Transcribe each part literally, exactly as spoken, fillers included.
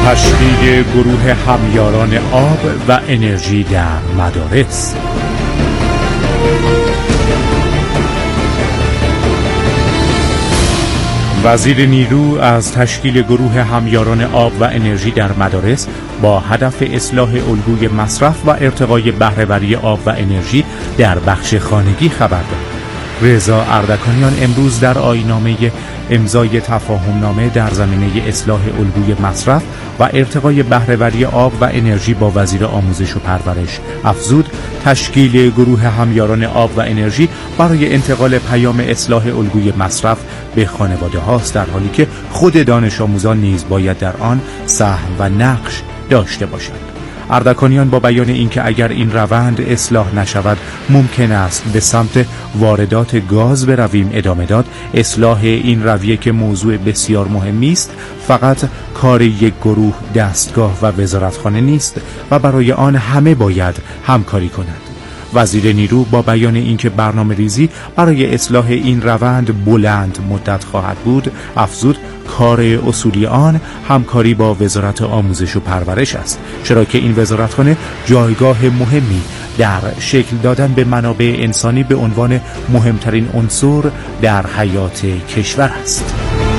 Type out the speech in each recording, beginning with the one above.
تشکیل گروه همیاران آب و انرژی در مدارس. وزیر نیرو از تشکیل گروه همیاران آب و انرژی در مدارس با هدف اصلاح الگوی مصرف و ارتقای بهره‌وری آب و انرژی در بخش خانگی خبر داد. رضا اردکانیان امروز در آیین‌نامه امضای تفاهمنامه در زمینه اصلاح الگوی مصرف و ارتقای بهره‌وری آب و انرژی با وزیر آموزش و پرورش افزود تشکیل گروه همیاران آب و انرژی برای انتقال پیام اصلاح الگوی مصرف به خانواده هاست، در حالی که خود دانش آموزان نیز باید در آن سهم و نقش داشته باشند. اردکانیان با بیان اینکه اگر این روند اصلاح نشود ممکن است به سمت واردات گاز برویم ادامه داد. اصلاح این رویه که موضوع بسیار مهمی است فقط کار یک گروه، دستگاه و وزارتخانه نیست و برای آن همه باید همکاری کنند. وزیر نیرو با بیان اینکه برنامه ریزی برای اصلاح این روند بلند مدت خواهد بود افزود کار اصولی آن همکاری با وزارت آموزش و پرورش است، چرا که این وزارتخانه جایگاه مهمی در شکل دادن به منابع انسانی به عنوان مهمترین عنصر در حیات کشور است.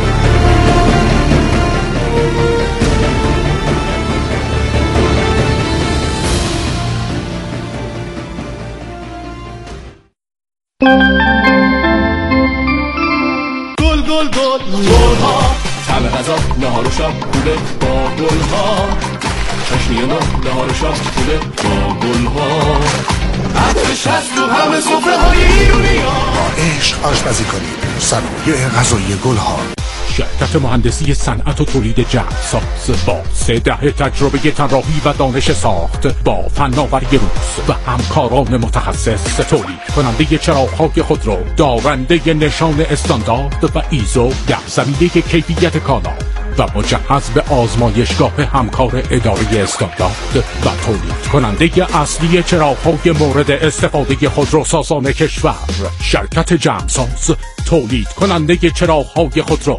گل گل گل گل ها، طعم غذا نهار و شب خوبه با گل ها، چشمی و نهار و شب خوبه با گل ها، عطرش هست رو همه سفره های ایرونی ها. با عشق آشپزی کنید، صنایع غذایی گل ها. شرکت مهندسی صنعت و تولید جعل ساز با سه دهه تجربه طراحی و دانش ساخت با فناوری روز و همکاران متخصص تولید کننده چراغ‌های خودرو دارنده نشان استاندارد و ایزو در زمینه کیفیت کالا و مجهز به آزمایشگاه همکار اداره استاندارد و تولید کننده اصلی چراغ‌های مورد استفاده خودروسازان کشور. شرکت جمساز تولید کننده چراغ‌های خودرو.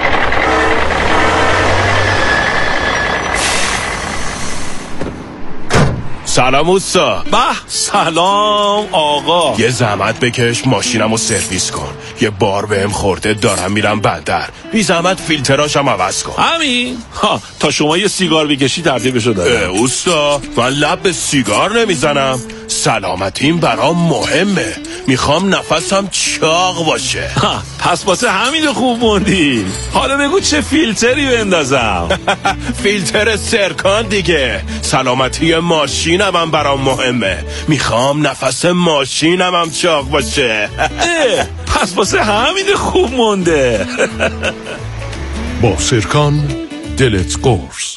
سلام اوستا. به سلام آقا. یه زحمت بکش ماشینمو سرویس کن. یه بار بهم خورده دارم میرم بندر. بی زحمت فیلتراشم عوض کن. همین؟ ها تا شما یه سیگار بکشی ترتیبشو دارم. اوستا من لب به سیگار نمیزنم. سلامتیم برام مهمه. میخوام نفسم چاق باشه. ها پس واسه همین خوب موندی. حالا بگو چه فیلتری بندازم؟ فیلتر سرکان دیگه. سلامتی ماشینم هم برام مهمه. میخوام نفس ماشینم هم چاق باشه. پس واسه همین خوب مونده. با سرکان دلت قرص.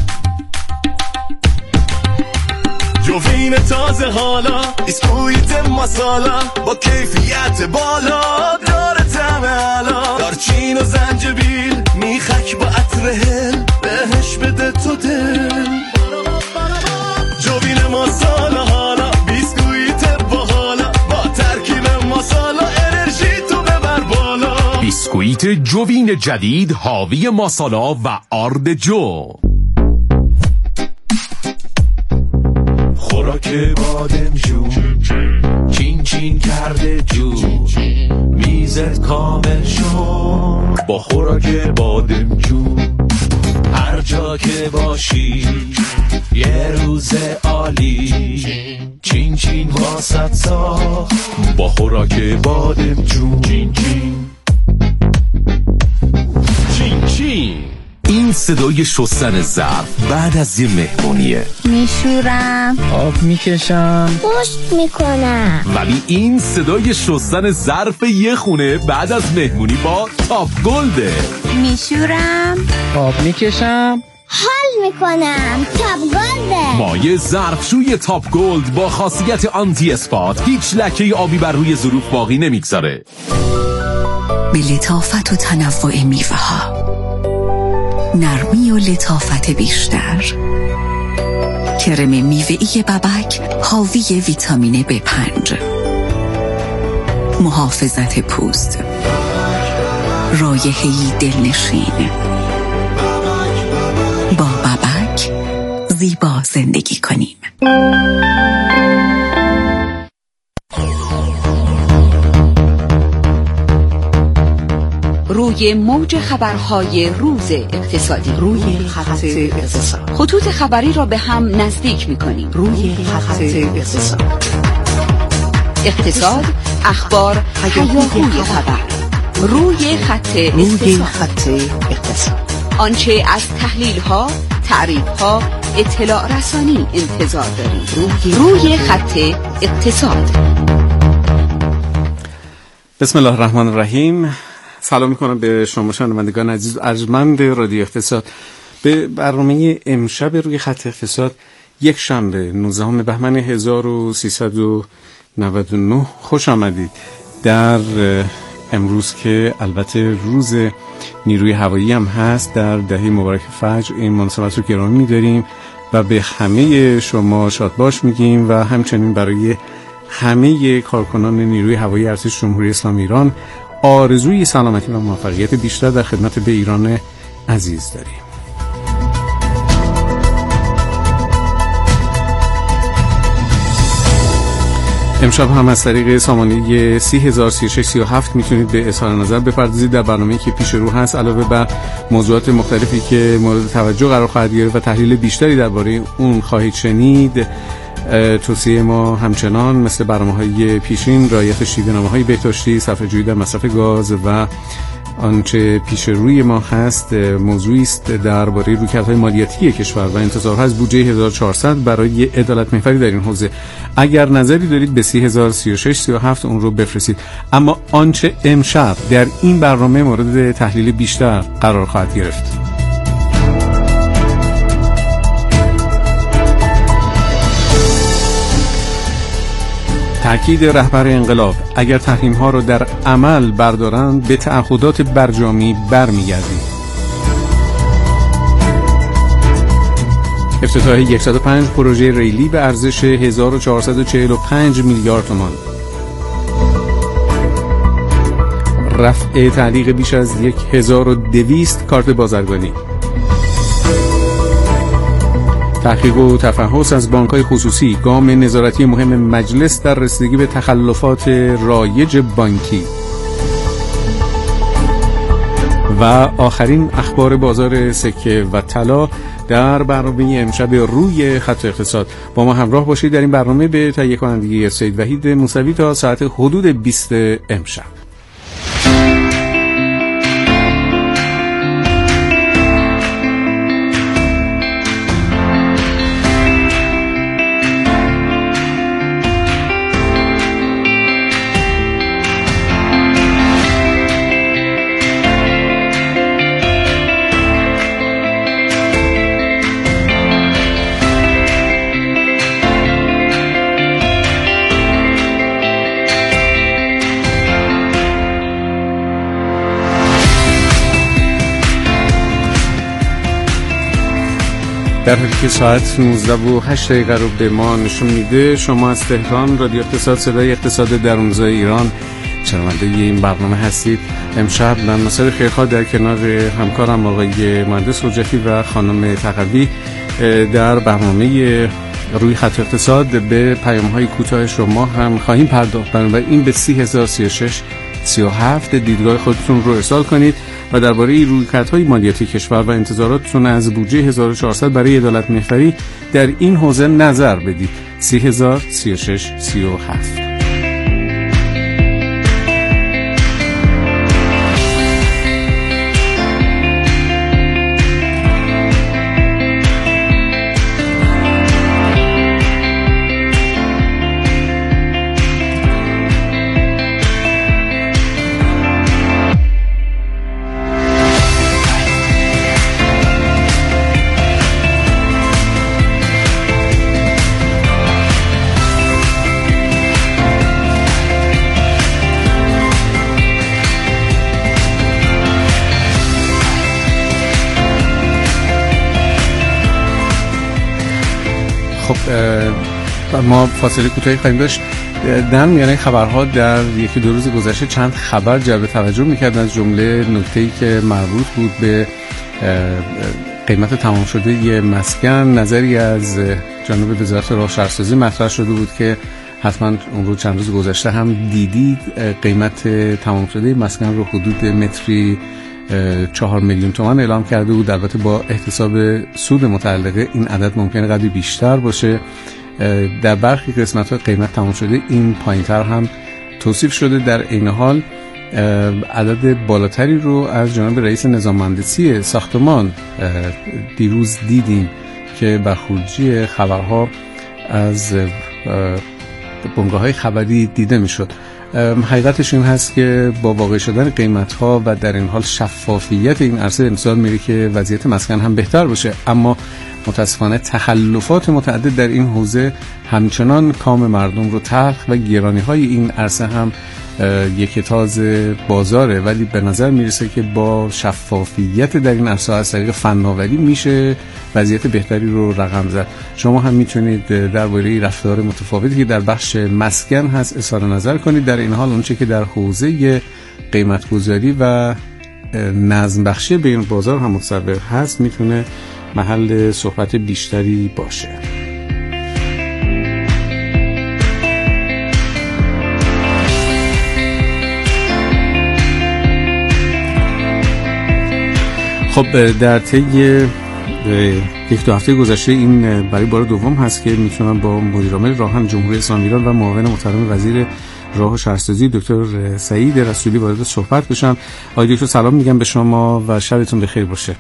جوین تازه حالا بیسکویت مسالا با کیفیت بالا داره طعم علا، دارچین و زنجبیل میخک با عطر هل بهش بده تو دل. جوین مسالا حالا بیسکویت باحالا با ترکیب مسالا انرژی تو ببر بالا. بیسکویت جوین جدید حاوی مسالا و آرد جو. خوراک بادمجون چین چین کرده جو، میزت کامل شد با خوراک بادمجون. هر جا که باشی یه روز عالی، چین چین واسط ساخت با خوراک بادمجون. چین چین چین چین. این صدای شستن ظرف بعد از یه مهمونیه. میشورم، آب میکشم، پشت میکنم. ولی این صدای شستن ظرف یه خونه بعد از مهمونی با تاپ گلده. میشورم، آب میکشم، حال میکنم. تاپ گلده. مایه ظرفشوی تاپ گلد با خاصیت آنتی اسپات هیچ لکه آبی بر روی ظروف باقی نمیگذاره. به لطافت و تنوع میوه ها، نرمی و لطافت بیشتر. کرم میوه‌ای ببک حاوی ویتامین بی پنج، محافظت پوست، رایحه‌ای دلنشین. با ببک زیبا زندگی کنیم. روی موج خبرهای روز اقتصادی، روی خط اقتصاد، خطوط خبری را به هم نزدیک می‌کنیم. روی خط اقتصاد، اقتصاد، اخبار، هیاهوی خبر، روی خط اقتصاد، آنچه از تحلیل‌ها، تعریف‌ها، اطلاع رسانی انتظار دارید. روی, روی خط اقتصاد. بسم الله الرحمن الرحیم. سلام میکنم به شما شنوندگان عزیز ارجمند رادیو اقتصاد. به برنامه امشب روی خط اقتصاد یک شنبه نوزدهم بهمن هزار و سیصد و نود و نه خوش آمدید. در امروز که البته روز نیروی هوایی هم هست، در دهه مبارک فجر این مناسبت رو گرامی می‌داریم و به همه شما شادباش میگیم و همچنین برای همه کارکنان نیروی هوایی ارتش جمهوری اسلامی ایران آرزوی سلامتی و موفقیت بیشتر در خدمت به ایران عزیز داریم. امشب هم از طریق سامانه سی هزار و سی و شش سی و هفت میتونید به اظهار نظر بپردازید در برنامه‌ای که پیش رو هست. علاوه بر موضوعات مختلفی که مورد توجه قرار خواهد گرفت و تحلیل بیشتری درباره اون خواهید شنید، توصیه ما همچنان مثل برنامه‌های پیشین رعایت شیوه‌نامه‌های بهداشتی، صرفه‌جویی در مصرف گاز و آنچه پیش روی ما هست موضوعی است درباره رویکردهای مالیاتی کشور و انتظارها از بودجه هزار و چهارصد برای عدالت محوری در این حوزه. اگر نظری دارید به سی هزار و سی و شش سی و هفت اون رو بفرستید. اما آنچه امشب در این برنامه مورد تحلیل بیشتر قرار خواهد گرفت، تأکید رهبر انقلاب: اگر تحریم‌ها را در عمل بردارند به تعهدات برجامی برمیگردیم. افتتاح صد و پنج پروژه ریلی به ارزش هزار و چهارصد و چهل و پنج میلیارد تومان. رفع تعلیق بیش از هزار و دویست کارت بازرگانی. تحقیق و تفحص از بانک‌های خصوصی، گام نظارتی مهم مجلس در رسیدگی به تخلفات رایج بانکی. و آخرین اخبار بازار سکه و طلا در برنامه امشب روی خط اقتصاد. با ما همراه باشید در این برنامه به تهیه کنندگی سید وحید موسوی تا ساعت حدود بیست امشب. در حالی که ساعت نوزده و هشت دقیقه رو به ما نشون میده، شما از تهران رادیو اقتصاد، صدای اقتصاد درونزای ایران شنونده این برنامه هستید. امشب من ناصر خیرخواه در کنار همکارم آقای مهندس حجتی و خانم تقوی در برنامه روی خط اقتصاد به پیام‌های کوتاه شما هم خواهیم پرداخت. بنابراین به سی هزار و سی و شش سی و هفت دیدگاه خودتون رو ارسال کنید و درباره رویکردهای مالیاتی کشور و انتظاراتتون از بودجه هزار و چهارصد برای عدالت محوری در این حوزه نظر بدید. سی هزار و سی و شش سی و هفت. خب ما فاصله کوتاهی خواهیم داشت. در میانه خبرها در یکی دو روز گذشته چند خبر جلب توجه می‌کرد، از جمله نکته‌ای که مربوط بود به قیمت تمام شده یه مسکن، نظری از جانب وزارت راه شهرسازی مطرح شده بود که حتما اون رو چند روز گذشته هم دیدید. قیمت تمام شده مسکن رو حدود متری چهار میلیون تومان اعلام کرده بود. البته با احتساب سود متعلقه این عدد ممکنه قدری بیشتر باشه. در برخی قسمت‌ها قیمت تمام شده این پایین‌تر هم توصیف شده. در این حال عدد بالاتری رو از جانب رئیس نظام مهندسی ساختمان دیروز دیدیم که برخوردی خبرها از بنگاه‌های خبری دیده میشد. حقیقتش این هست که با واقع شدن قیمت‌ها و در این حال شفافیت این عرصه انتظار میره که وضعیت مسکن هم بهتر باشه، اما متاسفانه تخلفات متعدد در این حوزه همچنان کام مردم رو تلخ و گرانی‌های این عرصه هم یک تاز بازاره. ولی به نظر میرسه که با شفافیت در این عرصه از طریق فناوری میشه وضعیت بهتری رو رقم زد. شما هم میتونید درباره رفتار متفاوتی که در بخش مسکن هست اظهار نظر کنید. در این حال اونچه که در حوزه قیمت گذاری و نظم بخشی به این بازار هم متصور هست میتونه محل صحبت بیشتری باشه. خب در طی یک دو هفته گذشته این برای بار دوم هست که میتونم با مدیرعامل راهن جمهوری اسلامی ایران و معاون محترم وزیر راه و شهرسازی دکتر سعید رسولی وارد صحبت بشم. آقای دکتر سلام میگم به شما و شبتون بخیر باشه.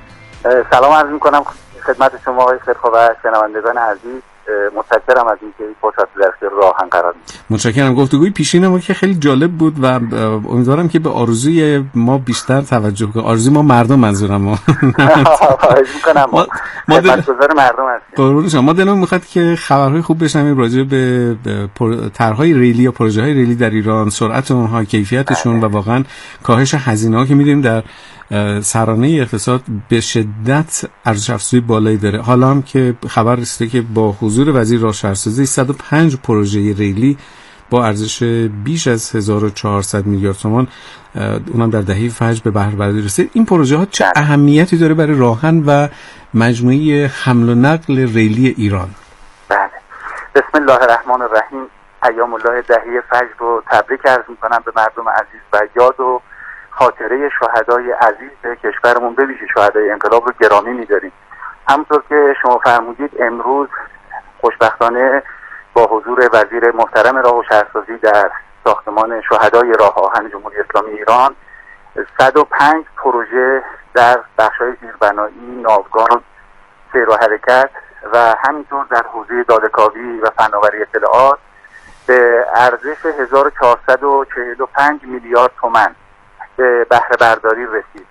سلام عرض میکنم خدمت شما آقای خیرخواه و شنوندگان عزیز. متشکرم از اینکه این فرصت در اختیار راهن قرار میدید. متشکرم. گفتگوی پیشین ما که خیلی جالب بود و امیدوارم که به آرزوی ما بیشتر توجه کنید. آرزوی ما مردم منظورم ما. خواهش میکنم. ما خدمتگزار مردم هستیم. قربون شما. ما دلمون میخواد که خبرهای خوب بشنویم راجع به طرحهای ریلی یا پروژه‌های ریلی در ایران، سرعت اونها، کیفیتشون و واقعا کاهش هزینه‌ها که می‌دونیم در سرانه اقتصاد به شدت ارزش افزوده بالایی داره. حالا هم که خبر رسیده که با حضور وزیر راه شهرسازی صد و پنج پروژه ریلی با ارزش بیش از هزار و چهارصد میلیارد تومان اونم در دهه فجر به بهره برداری رسید. این پروژه ها چه اهمیتی داره برای راهن و مجموعه حمل و نقل ریلی ایران؟ بله. بسم الله الرحمن الرحیم. ایام الله دهه فجر رو تبریک عرض می‌کنم به مردم عزیز و یاد و خاطره شهدای عزیز کشورمون به ویژه شهدای انقلاب رو گرامی می‌داریم. همونطور که شما فرمودید امروز خوشبختانه با حضور وزیر محترم راه و شهرسازی در ساختمان شهدای راه آهن جمهوری اسلامی ایران صد و پنج پروژه در بخش‌های زیربنایی، ناوگان، سیر و حرکت و همینطور در حوزه داده‌کاوی و فناوری اطلاعات به ارزش هزار و چهارصد و چهل و پنج میلیارد تومان به بهره برداری رسید.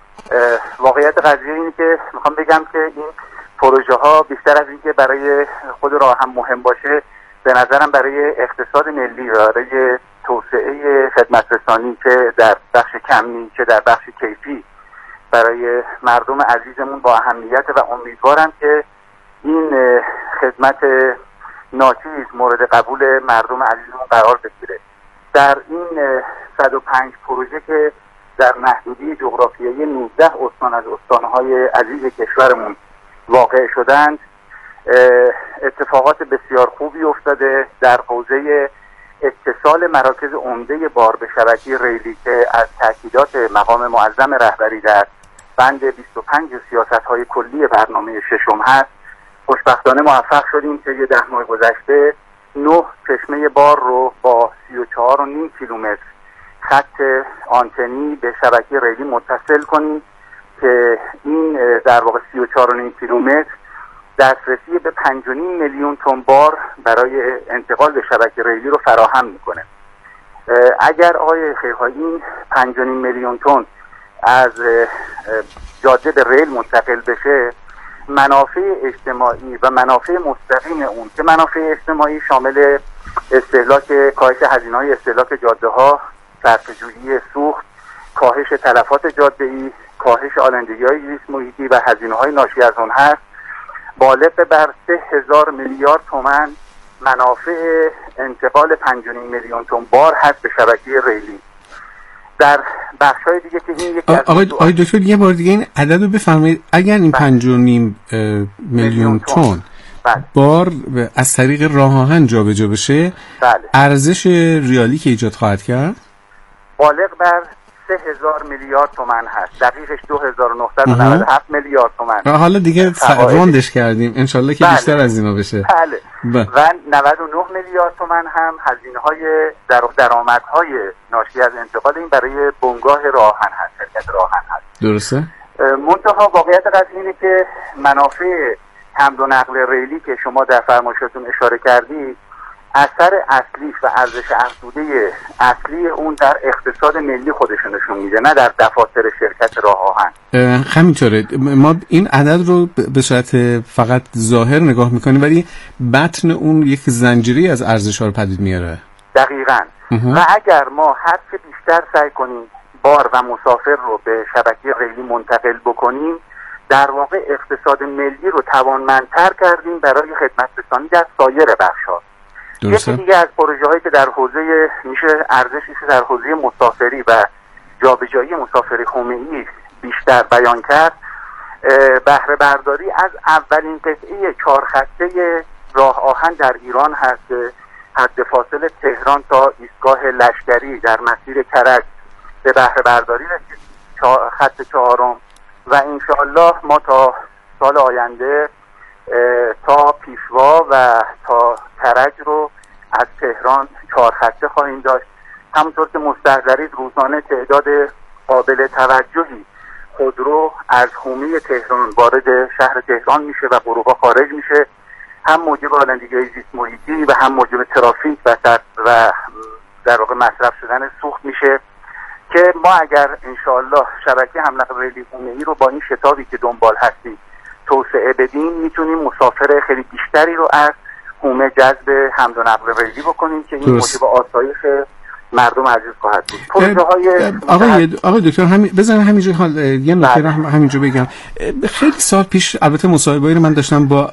واقعیت قضیه اینه که میخوام بگم که این پروژه ها بیشتر از اینکه برای خود راه هم مهم باشه، به نظرم برای اقتصاد ملی، برای توسعه خدمت رسانی که در بخش کمی که در بخش کیفی برای مردم عزیزمون با اهمیت و امیدوارم که این خدمت ناچیز مورد قبول مردم عزیزمون قرار بگیره. در این صد و پنج پروژه که در محدودی جغرافیایی نوزده استان از استانهای عزیز کشورمون واقع شدند، اتفاقات بسیار خوبی افتاده در حوزه اتصال مراکز عمده بار به شبکه ریلی که از تأکیدات مقام معظم رهبری در بند بیست و پنج سیاست‌های کلی برنامه ششم هست. خوشبختانه موفق شدیم که یه ده ماه گذشته نه چشمه بار رو با سی و چهار و نیم کیلومتر خط آنتنی به شبکه ریلی متصل کنیم که این در واقع سی و چهار و نیم کیلومتر دسترسی به پنج و نیم میلیون تن بار برای انتقال به شبکه ریلی رو فراهم میکنه. اگر آقای خیرخواه این پنج و نیم میلیون تن از جاده به ریل منتقل بشه، منافع اجتماعی و منافع مستقیم اون که منافع اجتماعی شامل استهلاک، کاهش هزینه‌های استهلاک جاده‌ها، صرفه‌جویی سوخت، کاهش تلفات جاده‌ای، کاهش آلودگی‌های زیست محیطی و هزینه‌های ناشی از آن هست، بالغ بر سه هزار میلیارد تومان منافع انتقال پنج و نیم میلیون تن بار هست به شبکه ریلی. در بخش‌های دیگه که این یک آقای آقای دکتر یه بار دیگه این عدد رو بفرمایید. اگر این پنج و نیم میلیون تن بله. بار از طریق راه آهن جابجا بشه، بله. ارزش ریالی که ایجاد خواهد کرد بالغ بر سه هزار میلیارد تومان هست. دقیقش دو هزار و نهصد و نود و هفت میلیارد تومان. حالا دیگه روندش کردیم انشالله که بله. بیشتر از اینا بشه. بله. بله. و نود و نه میلیارد تومان هم هزینه‌های در درآمدهای ناشی از انتقال این برای بنگاه راه آهن هست، شرکت راه آهن هست. درسته؟ منتها واقعیت قضیه اینه که منافع حمل و نقل ریلی که شما در فرمایشاتون اشاره کردید، اثر اصلیش و ارزش افزوده اصلی اون در اقتصاد ملی خودشون نشون میده، نه در دفاتر شرکت راه آهن. همینطوره. ما این عدد رو به صورت فقط ظاهر نگاه میکنیم ولی بطن اون یک زنجیره از ارزش ها رو پدید میاره. دقیقاً. و اگر ما هر چه بیشتر سعی کنیم بار و مسافر رو به شبکه ریلی منتقل بکنیم، در واقع اقتصاد ملی رو توانمندتر کردیم برای خدمت رسانی در سایر بخش‌ها. یکی دیگه از پروژه‌هایی که در حوزه میشه ارزشش در حوزه مسافری و جابجایی مسافری خمینی بیشتر بیان کرد، بهره برداری از اولین قطعه چهار خطه راه آهن در ایران هست. حد فاصل تهران تا ایستگاه لشکری در مسیر کرج به بهره برداری رسید، خط چهارم، و انشاءالله ما تا سال آینده تا پیشوا و تا کرج رو از تهران چهار خطه خواهیم داشت. همونطور که مستحضرید روزانه تعداد قابل توجهی خودرو از حومه تهران وارد شهر تهران میشه و غروبا خارج میشه، هم موجب آلودگی زیست محیطی و هم موجب ترافیک و و در واقع مصرف شدن سوخت میشه که ما اگر انشاءالله شبکه حمل و نقل ریلی حومه‌ای رو با این شتابی که دنبال هستیم توسعه بدیم، میتونیم مسافر خیلی بیشتری رو از حومه جذب حمل و نقل ریلی بکنیم که این موجب آسایش مردم عزیز خواهد بود. پروژه‌های آقای آقای دکتر همین بزنید همینجا حال یه نکته همینجا بگم. خیلی سال پیش البته مصاحبه‌ای رو من داشتم با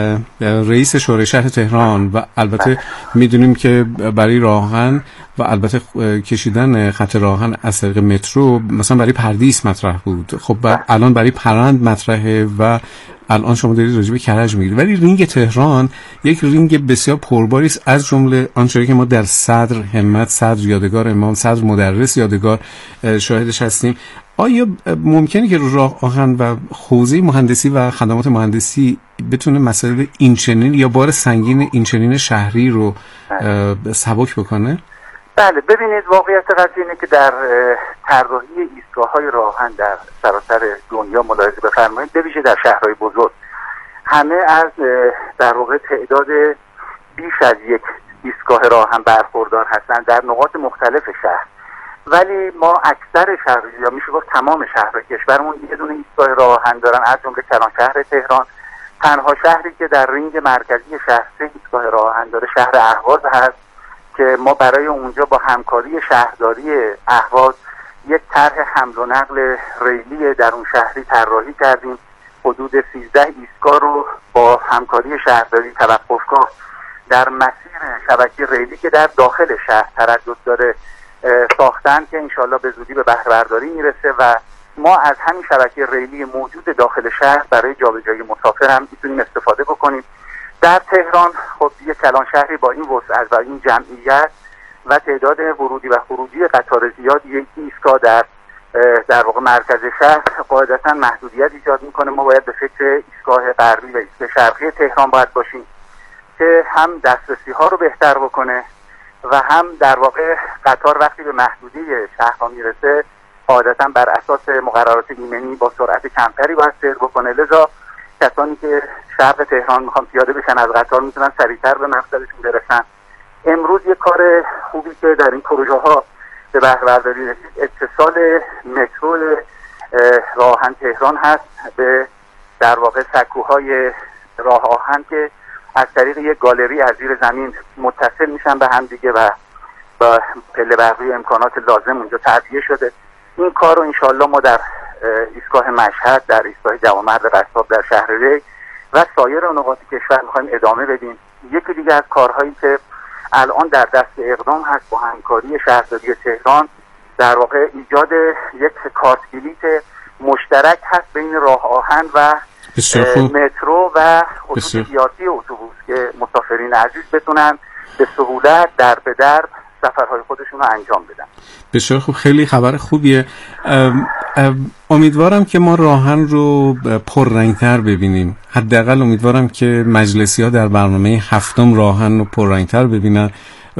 رئیس شورای شهر تهران و البته میدونیم که برای راهن و البته کشیدن خط راهن از طریق مترو مثلا برای پردیس مطرح بود. خب الان برای پرند مطرحه و الان شما دارید راجع به کرج میگید، ولی رینگ تهران یک رینگ بسیار پرباری است، از جمله آنچه که ما در صدر همت، صدر یادگار امام، صدر مدرس یادگار شاهدش هستیم. آیا ممکنه که راه آهن و حوزه مهندسی و خدمات مهندسی بتونه مسائل اینچنین یا بار سنگین اینچنین شهری رو سبک بکنه؟ بله، ببینید واقعیت قضیه اینه که در طراحی ایستگاه‌های راه آهن در سراسر دنیا ملاحظه بفرمایید، به ویژه در شهرهای بزرگ، همه از در واقع تعداد بیش از یک ایستگاه راه آهن برخوردار هستند در نقاط مختلف شهر، ولی ما اکثر شهر یا میشه گفت تمام شهرهای کشورمون یه دونه ایستگاه راه آهن دارن، از جمله کلانشهر تهران. تنها شهری که در رینگ مرکزی شهر سه ایستگاه راه آهن داره شهر اهواز هست که ما برای اونجا با همکاری شهرداری اهواز یک طرح حمل و نقل ریلی در اون شهری طراحی کردیم. حدود سیزده ایستگاه رو با همکاری شهرداری توقفگاه در مسیر شبکه ریلی که در داخل شهر تردد داره ساختن که انشالله به زودی به بهره برداری میرسه و ما از همین شبکه ریلی موجود داخل شهر برای جابجایی مسافر هم میتونیم استفاده بکنیم. در تهران خب یک کلان شهری با این وسعت و این جمعیت و تعداد ورودی و خروجی قطار زیاد، یک ایستگاه در در واقع مرکز شهر قاعدتا محدودیت ایجاد میکنه. ما باید به فکر ایستگاه غربی و ایستگاه شرقی تهران باید باشیم که هم دسترسی ها رو بهتر بکنه و هم در واقع قطار وقتی به محدوده شهرها میرسه قاعدتا بر اساس مقررات ایمنی با سرعت کمتری باید سیر بکنه. لذا کسانی که شرق تهران میخوان پیاده بشن از قطار میتونن سریعتر به مقصدشون برسن. امروز یک کار خوبی که در این پروژه ها به بهره برداری رسید اتصال مترو راه آهن تهران هست به در واقع سکوهای راه آهن که از طریق یک گالری از زیر زمین متصل میشن به هم دیگه و با پله برقی امکانات لازم اونجا تعبیه شده. این کار رو انشالله ما در ایستگاه مشهد، در ایستگاه جوانمرد قصاب در شهر ری و سایر نقاط کشور میخوایم ادامه بدیم. یکی دیگه از کارهایی که الان در دست اقدام هست با همکاری شهرداری تهران در واقع ایجاد یک کارت بلیت مشترک هست بین راه آهن و مترو و خطوط سیاسی اتوبوس که مسافرین عزیز بتونن به سهولت در به در سفرهای خودشون رو انجام بدن. بسیار خوب، خیلی خبر خوبیه. ام ام امیدوارم که ما راهن رو پررنگتر ببینیم. حداقل امیدوارم که مجلسی ها در برنامه هفتم راهن رو پررنگتر ببینن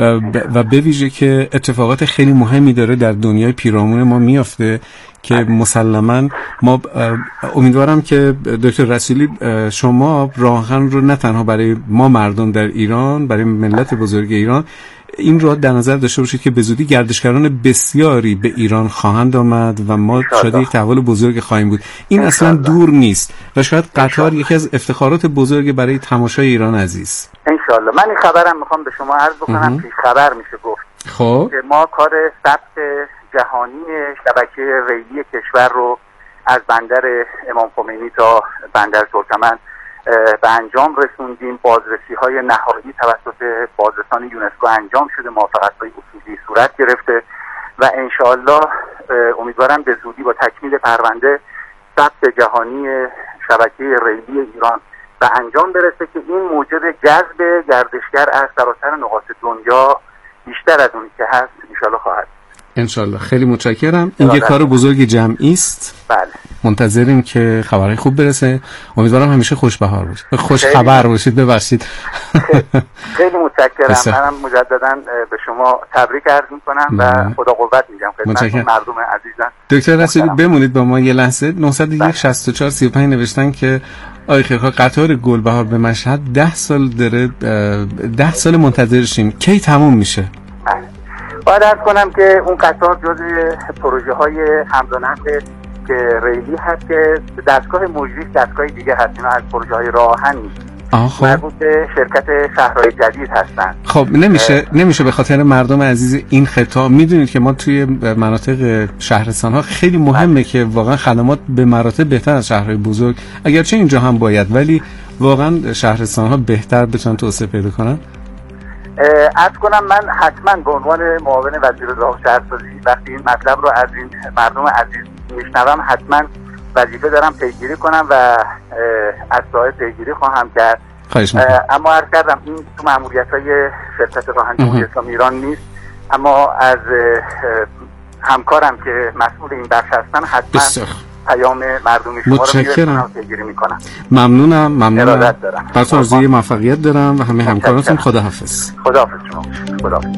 و به ویژه که اتفاقات خیلی مهمی داره در دنیای پیرامون ما میافته که مسلماً ما امیدوارم که دکتر رسولی شما راهن رو نه تنها برای ما مردم در ایران، برای ملت بزرگ ایران، این رو در نظر داشته باشید که به زودی گردشگران بسیاری به ایران خواهند آمد و ما شاید یک تحول بزرگ خواهیم بود. این اصلا دور نیست و شاید قطار یکی از افتخارات بزرگ برای تماشای ایران عزیز. انشالله. من این خبرم میخوام به شما عرض بکنم، پیش خبر میشه گفت. خب که ما کار ثبت جهانی شبکه ریلی کشور رو از بندر امام خمینی تا بندر ترکمن به انجام رسوندیم. بازرسی های نهایی توسط بازرسان یونسکو انجام شده، موافقت های اصولی صورت گرفته و انشاءالله امیدوارم به زودی با تکمیل پرونده ثبت جهانی شبکه ریلی ایران به انجام برسه که این موجب جذب گردشگر از سراسر نقاط دنیا بیشتر از اونی که هست انشاءالله خواهد. انشالله. خیلی متشکرم. این یک کار بزرگ جمعی است. بله. منتظریم که خبرهای خوب برسه. امیدوارم همیشه خوشبهار باشید. خوش خبر باشید. ببخشید. خیلی متشکرم. منم مجددا به شما تبریک عرض میکنم و خدا قوت میگم خدمت مردم عزیزم. دکتر رسولی بمونید با ما یه لحظه. نه صفر یک شصت و چهار سی و پنج نوشتن که آقای خیرخواه قطار گلبهار به مشهد ده سال داره، ده سال منتظرشیم. کی تموم میشه؟ باید عرض کنم که اون قطار جزء پروژه های حمل و نقل که ریلی هست که دستگاه مجریش دستگاه دیگه هست، اینا از پروژه های راه آهن نیست، مربوط به شرکت شهرهای جدید هستن. خب نمیشه نمیشه به خاطر مردم عزیز این خطا، میدونید که ما توی مناطق شهرستان ها خیلی مهمه که واقعا خدمات به مراتب بهتر از شهرهای بزرگ، اگرچه اینجا هم باید، ولی واقعا شهرستان ها بهتر بتونن توسعه پیدا کنن. عرض کنم من حتما به عنوان معاون وزیر راه و شهرسازی وقتی این مطلب رو از این مردم عزیز میشنوم حتما وظیفه دارم پیگیری کنم و از صاحب پیگیری خواهم کرد. خواهش می‌کنم. اما عرض کردم این تو ماموریت‌های شرکت راهن جمهوری اسلامی ایران نیست، اما از همکارم که مسئول این بخش هستن حتما بسیار. پیام مردمی شما رو میرسونم و پیگیری میکنم. ممنونم ممنونم. ارادت دارم. براتون آرزوی موفقیت دارم و همه همکارانتون. خداحافظ. خداحافظ شما. خداحافظ.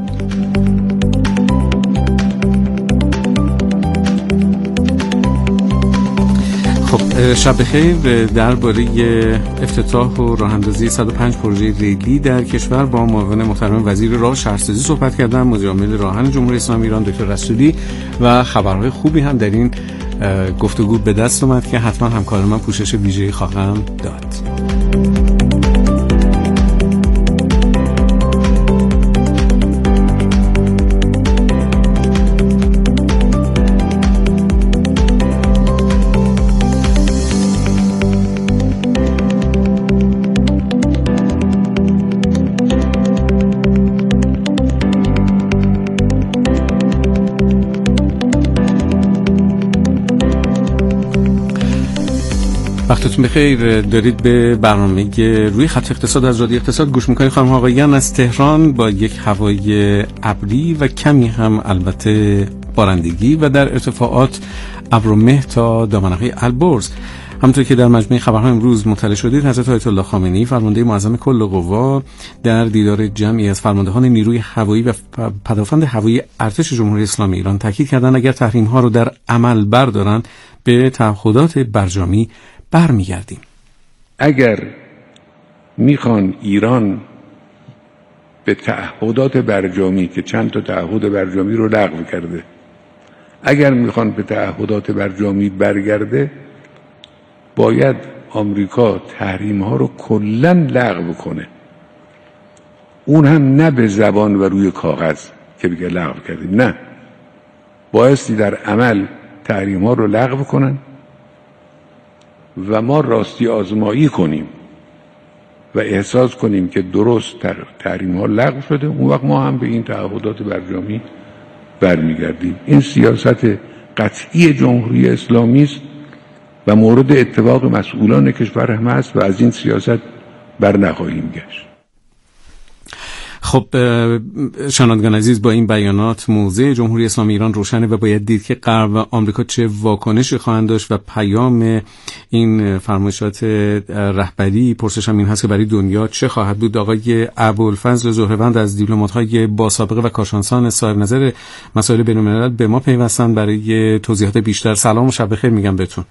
خب شب بخیر. درباره افتتاح و راه اندازی صد و پنج پروژه ریلی در کشور با معاون محترم وزیر راه و شهرسازی صحبت کردم، مدیر عامل راهن جمهوری اسلامی ایران دکتر رسولی، و خبرهای خوبی هم در این گفتگو به دست اومد که حتما همکار من پوشش ویژه‌ای خواهم داد. وقتتون بخیر. دارید به برنامه روی خط اقتصاد از رادیو اقتصاد گوش میکنید. خانم آقایان از تهران با یک هوای ابری و کمی هم البته بارندگی و در ارتفاعات ابر و مه تا دامنه‌های البرز. همونطور که در مجموعه خبرها امروز مطلع شدید، حضرت آیت الله خامنه‌ای فرمانده معظم کل قوا در دیدار جمعی از فرماندهان نیروی هوایی و پدافند هوایی ارتش جمهوری اسلامی ایران تاکید کردند اگر تحریم‌ها رو در عمل بردارن به تعهدات برجامی برمیگردیم. اگر میخوان ایران به تعهدات برجامی که چند تا تعهد برجامی رو لغو کرده، اگر میخوان به تعهدات برجامی برگرده، باید آمریکا تحریم ها رو کلاً لغو کنه. اون هم نه به زبان و روی کاغذ که بگه لغو کردیم، نه، بایستی در عمل تحریم ها رو لغو کنن و ما راستی آزمایی کنیم و احساس کنیم که درست تحریم ها لغو شده. اون وقت ما هم به این تعهدات برجامی برمیگردیم. این سیاست قطعی جمهوری اسلامی است و مورد اتفاق مسئولان کشور هم است و از این سیاست بر نخواهیم گشت. خب شنوندگان عزیز، با این بیانات موضع جمهوری اسلامی ایران روشنه و باید دید که غرب و آمریکا چه واکنشی خواهند داشت و پیام این فرمایشات رهبری پرسشم این هست که برای دنیا چه خواهد بود. آقای ابوالفضل زهره‌وند از دیپلمات‌های با سابقه و کارشناسان صاحب نظر مسائل بین‌الملل به ما پیوستن برای توضیحات بیشتر. سلام و شب بخیر میگم بهتون.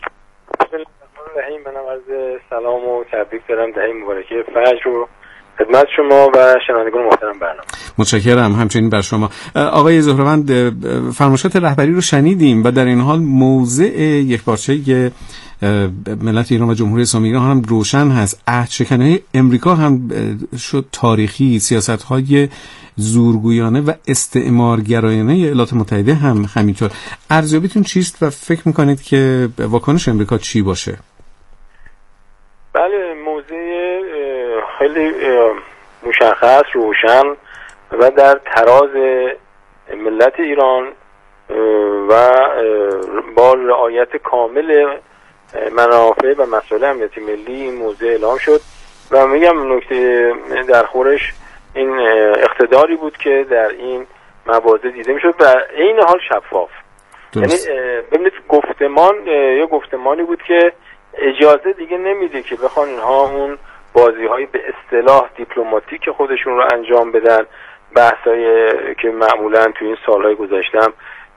منم عرض سلام و تبریک دارم دهه مبارکه فجر رو خدمت شما و شنوندگان محترم برنامه. متشکرم همچنین بر شما. آقای زهره‌وند، فرمایشات رهبری رو شنیدیم و در این حال موضع یکپارچه ملت ایران و جمهوری اسلامی ایران هم روشن هست. عهدشکنی امریکا هم شد تاریخی، سیاست‌های زورگویانه و استعمارگرایانه ایالات متحده هم همینطور. ارزیابیتون چیست و فکر میکنید که واکنش امریکا چی باشه؟ بله، موضع خیلی مشخص، روشن و در تراز ملت ایران و با رعایت کامل منافع و مسائل امنیتی ملی این موضع اعلام شد و میگم نکته در خورش این اقتداری بود که در این مواضع دیده میشد و عین حال شفاف. یعنی ببینید گفتمان یا گفتمانی بود که اجازه دیگه نمیده که بخوان اینها اون بازی های به اصطلاح دیپلماتیک خودشون رو انجام بدن، بحثایی که معمولا تو این سالهای گذشتم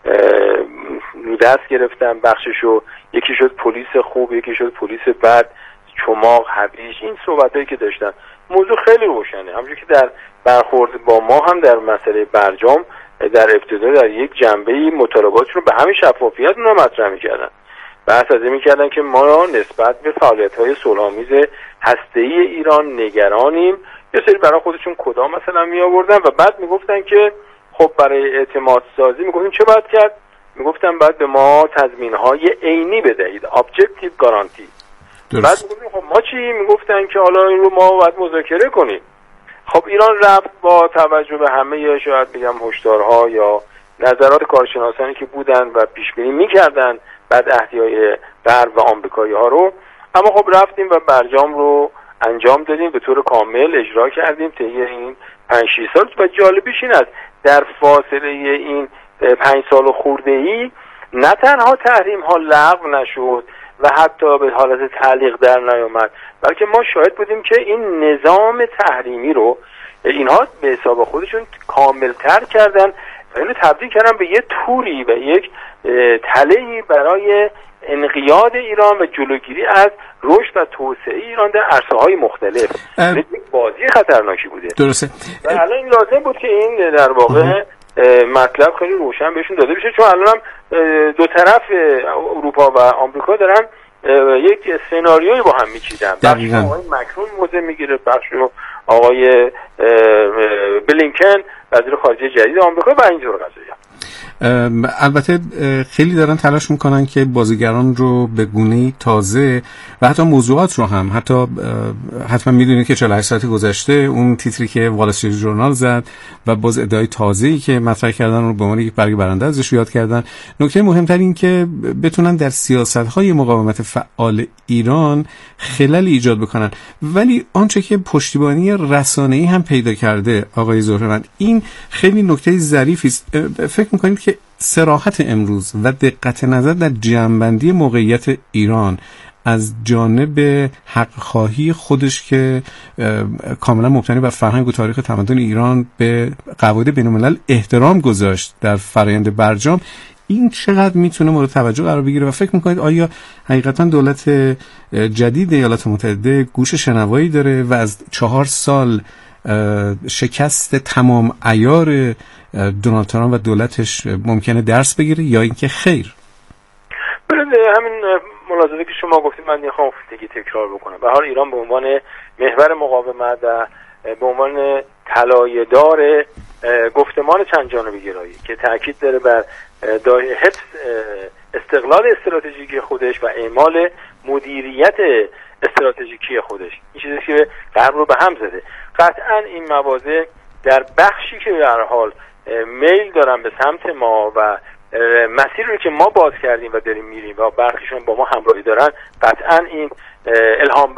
رو دست گرفتن بخششو، یکی شد پلیس خوب، یکی شد پلیس بد، چماق، هویج، این صحبتایی که داشتن. موضوع خیلی روشنه، همونجوری که در برخورد با ما هم در مسئله برجام در ابتدا در یک جنبه مطالباتشون رو به همین شفافیت اونا مطرح می‌کردن. بحث از این می‌کردن که ما نسبت به فعالیت‌های صلح‌آمیز هسته‌ای ایران نگرانیم. یه سری برای خودشون کدام مثلا می‌آوردن و بعد می‌گفتن که خب برای اعتماد سازی می‌گفتیم چه باید کرد؟ می‌گفتن بعد به ما تضمین‌های عینی بدهید، objective guarantee. بعد میگفتیم خب ما چی؟ میگفتن که حالا این رو ما باید مذاکره کنیم. خب ایران رفت با توجه به همه شاید بگم هشدارها یا نظرات کارشناسانی که بودن و پیش بینی میکردن بعد احتیاج غرب و آمریکایی ها رو، اما خب رفتیم و برجام رو انجام دادیم، به طور کامل اجرا کردیم طی این پنج شش سال. و جالبیش این است در فاصله این پنج سال و خورده ای نه تنها تحریم ها لغو نشد و حتی به حالت تعلیق در نیامد، بلکه ما شاهد بودیم که این نظام تحریمی رو اینها به حساب خودشون کاملتر کردن و اینو تبدیل کردن به یه توری و یک تله‌ای برای انقیاد ایران و جلوگیری از رشد و توسعه ایران در عرصه‌های مختلف. یک بازی خطرناکی بوده. درسته. و الان این لازم بود که این در واقع مطلب خیلی روشن بهشون داده بشه، چون الان هم دو طرف اروپا و آمریکا دارن یک سناریویی با هم میچیدن. بخش آقای مکرون موضع میگیره، بخش آقای بلینکن وزیر خارجه جدید آمریکا و اینجور قضایا. البته خیلی دارن تلاش میکنن که بازیگران رو به گونه‌ای تازه و حتی موضوعات رو هم، حتی حتما میدونید که چهل و هشت ساعت گذشته اون تیتری که وال استریت ژورنال زد و باز ادعای تازه‌ای که مطرح کردن رو به عنوان یک برگ برنده ازش یاد کردن. نکته مهمتر این که بتونن در سیاست‌های مقاومت فعال ایران خلل ایجاد بکنن. ولی آنچه که پشتیبانی رسانه‌ای هم پیدا کرده آقای زهره‌وند، این خیلی نکته ظریفی است. فکر می‌کنید که صراحت امروز و دقت نظر در جمع‌بندی موقعیت ایران از جانب حق خواهی خودش که کاملا مبتنی بر فرهنگ و تاریخ تمدن ایران به قواعد بین‌الملل احترام گذاشت در فرآیند برجام، این چقدر میتونه مورد توجه قرار بگیره و فکر میکنید آیا حقیقتا دولت جدید ایالات متحده گوش شنوایی داره و از چهار سال شکست تمام عیار دونالد ترامپ و دولتش ممکنه درس بگیره یا اینکه خیر؟ همین ملاحظاتی که شما گفتید من میخوام دیگه تکرار بکنم. به حال ایران به عنوان محور مقاومت و به عنوان طلایه‌دار گفتمان چند جانبه گرایی که تاکید داره بر حفظ استقلال استراتژیکی خودش و اعمال مدیریت استراتژیکی خودش، این چیزی که غرب رو به هم زده. قطعا این مواضع در بخشی که به هر حال میل دارن به سمت ما و مسیری رو که ما باز کردیم و داریم میریم و برخیشون با ما همراهی دارن، قطعا این الهام